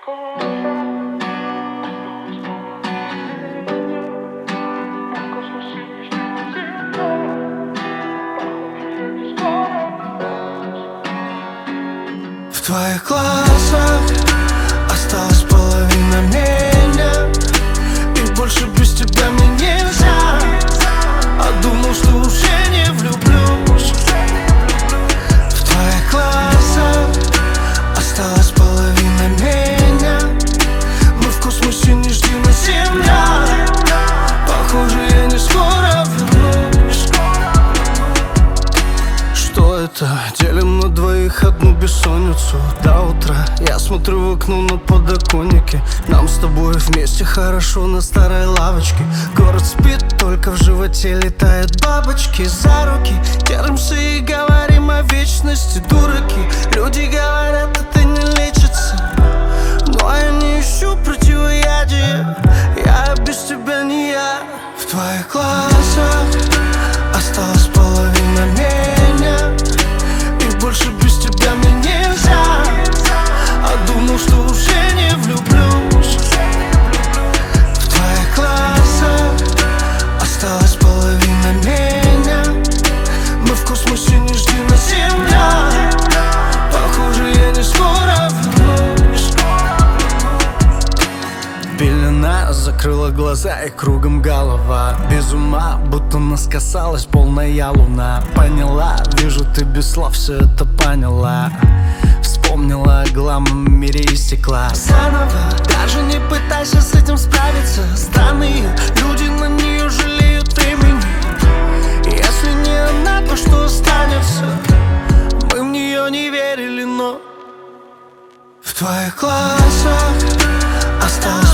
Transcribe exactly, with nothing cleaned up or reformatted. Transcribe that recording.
В твоих глазах осталась половина меня, и больше без тебя мне нельзя. А думал, что уже не влюблюсь. В твоих глазах осталась половина меня. Мы в космосе, не жди на земля. Похоже, я не скоро вернусь. Что это? Делим на двоих одну бессонницу до утра. Я смотрю в окно на подоконнике. Нам с тобой вместе хорошо на старой лавочке. Город спит, только в животе летают бабочки. За руки держимся и говорим о вечности. Дураки, люди говорят, это не лечится, но я не ищу противоядия. Я без тебя не я. В твоих глазах осталась половина меня, и больше без тебя мне нельзя. А думал, что уже не влюблюсь. В твоих глазах осталась половина меня. Мы в космосе, не жди на земля. Похоже, я не скоро вернусь. Пелена закрыла глаза и кругом голова. Без ума, будто нас касалась полная луна. Поняла, вижу, ты без слов все это поняла. Вспомнила о гламурном мире из стекла. Заново, даже не пытайся с этим справиться. Странные люди на нее жалеют времени. Если не она, то что останется? Мы в нее не верили, но в твоих глазах осталось